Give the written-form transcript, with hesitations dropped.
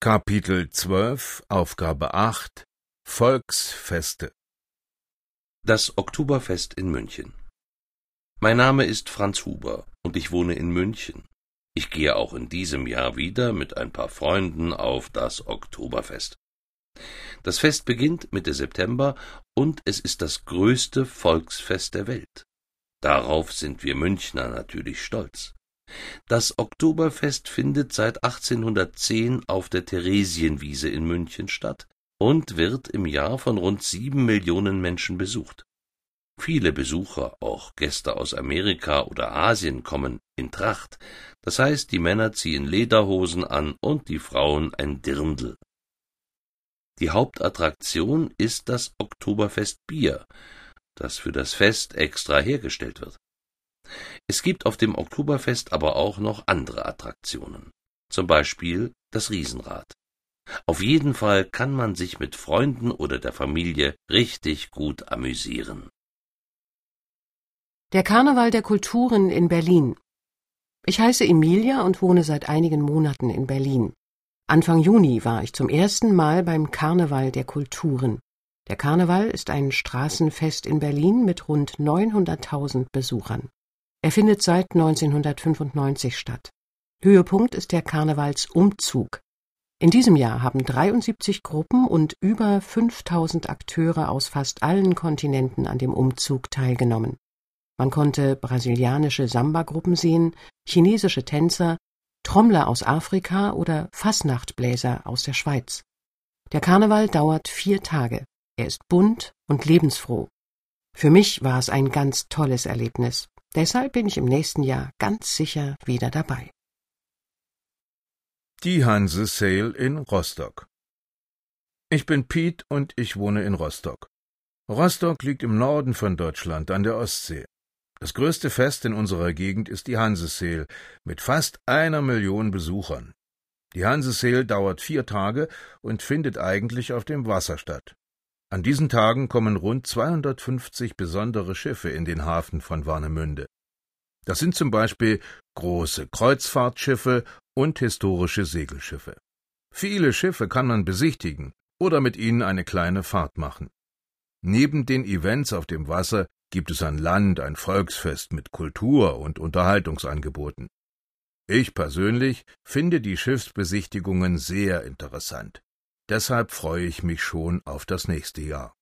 Kapitel 12, Aufgabe 8 Volksfeste. Das Oktoberfest in München. Mein Name ist Franz Huber und ich wohne in München. Ich gehe auch in diesem Jahr wieder mit ein paar Freunden auf das Oktoberfest. Das Fest beginnt Mitte September und es ist das größte Volksfest der Welt. Darauf sind wir Münchner natürlich stolz. Das Oktoberfest findet seit 1810 auf der Theresienwiese in München statt und wird im Jahr von rund 7 Millionen Menschen besucht. Viele Besucher, auch Gäste aus Amerika oder Asien, kommen in Tracht. Das heißt, die Männer ziehen Lederhosen an und die Frauen ein Dirndl. Die Hauptattraktion ist das Oktoberfestbier, das für das Fest extra hergestellt wird. Es gibt auf dem Oktoberfest aber auch noch andere Attraktionen, zum Beispiel das Riesenrad. Auf jeden Fall kann man sich mit Freunden oder der Familie richtig gut amüsieren. Der Karneval der Kulturen in Berlin. Ich heiße Emilia und wohne seit einigen Monaten in Berlin. Anfang Juni war ich zum ersten Mal beim Karneval der Kulturen. Der Karneval ist ein Straßenfest in Berlin mit rund 900.000 Besuchern. Er findet seit 1995 statt. Höhepunkt ist der Karnevalsumzug. In diesem Jahr haben 73 Gruppen und über 5.000 Akteure aus fast allen Kontinenten an dem Umzug teilgenommen. Man konnte brasilianische Samba-Gruppen sehen, chinesische Tänzer, Trommler aus Afrika oder Fasnachtbläser aus der Schweiz. Der Karneval dauert 4 Tage. Er ist bunt und lebensfroh. Für mich war es ein ganz tolles Erlebnis. Deshalb bin ich im nächsten Jahr ganz sicher wieder dabei. Die Hanse-Sale in Rostock. Ich bin Piet und ich wohne in Rostock. Rostock liegt im Norden von Deutschland an der Ostsee. Das größte Fest in unserer Gegend ist die Hanse-Sale mit fast 1 Million Besuchern. Die Hanse-Sale dauert 4 Tage und findet eigentlich auf dem Wasser statt. An diesen Tagen kommen rund 250 besondere Schiffe in den Hafen von Warnemünde. Das sind zum Beispiel große Kreuzfahrtschiffe und historische Segelschiffe. Viele Schiffe kann man besichtigen oder mit ihnen eine kleine Fahrt machen. Neben den Events auf dem Wasser gibt es an Land ein Volksfest mit Kultur- und Unterhaltungsangeboten. Ich persönlich finde die Schiffsbesichtigungen sehr interessant. Deshalb freue ich mich schon auf das nächste Jahr.